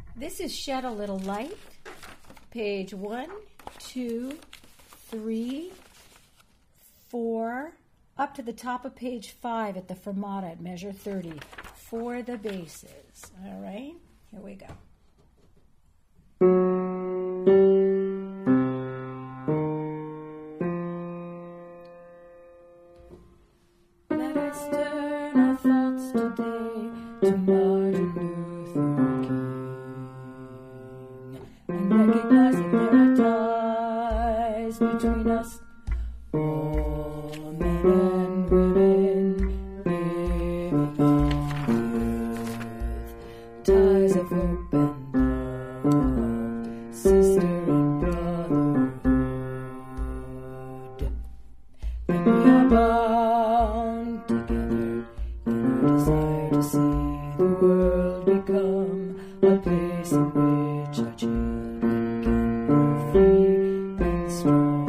This is Shed a Little Light, page 1, 2, 3, 4, up to the top of page 5 at the fermata at measure 30 for the basses. All right, here we go. Let us turn our thoughts today to Martin Luther King and recognize that there are ties between us, all men and women living on earth, ties of hope and love, sister and brotherhood, and we are bound together in our desire to see the world become a place in which our children can grow free and strong.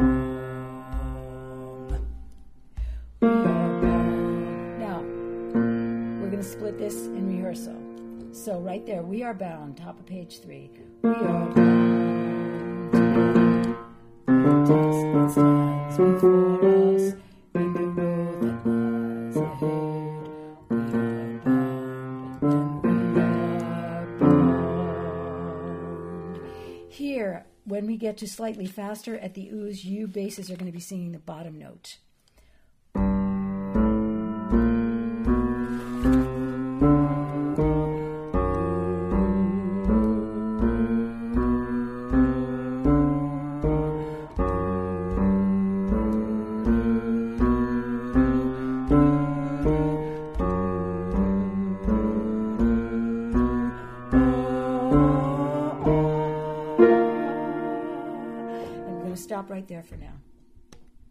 We are bound. Now, we're going to split this in rehearsal. So right there, we are bound, top of page 3. We are bound together by the task that stands before us and the road that lies ahead. We are bound and we are bound. Here, when we get to slightly faster at the ooze, you basses are going to be singing the bottom note. Stop right there for now.